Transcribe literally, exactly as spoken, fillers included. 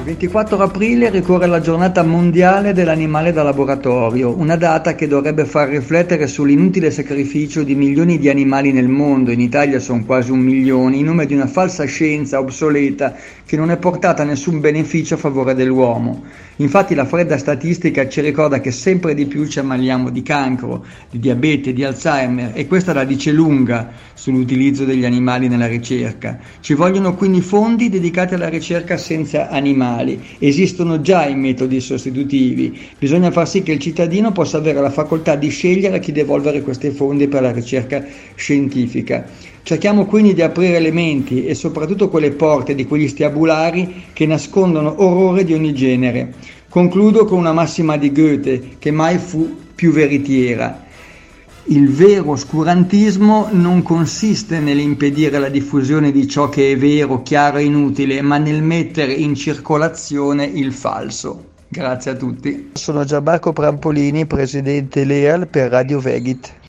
ventiquattro aprile ricorre la giornata mondiale dell'animale da laboratorio, una data che dovrebbe far riflettere sull'inutile sacrificio di milioni di animali nel mondo, in Italia sono quasi un milione, in nome di una falsa scienza obsoleta che non è portata a nessun beneficio a favore dell'uomo. Infatti la fredda statistica ci ricorda che sempre di più ci ammaliamo di cancro, di diabete, di Alzheimer, e questa la dice lunga sull'utilizzo degli animali nella ricerca. Ci vogliono quindi fondi dedicati alla ricerca senza animali. Esistono già i metodi sostitutivi, bisogna far sì che il cittadino possa avere la facoltà di scegliere a chi devolvere questi fondi per la ricerca scientifica. Cerchiamo quindi di aprire le menti e soprattutto quelle porte di quegli stiabulari che nascondono orrore di ogni genere. Concludo con una massima di Goethe, che mai fu più veritiera. Il vero oscurantismo non consiste nell'impedire la diffusione di ciò che è vero, chiaro e inutile, ma nel mettere in circolazione il falso. Grazie a tutti. Sono Gianmarco Prampolini, presidente Leal per Radio Vegit.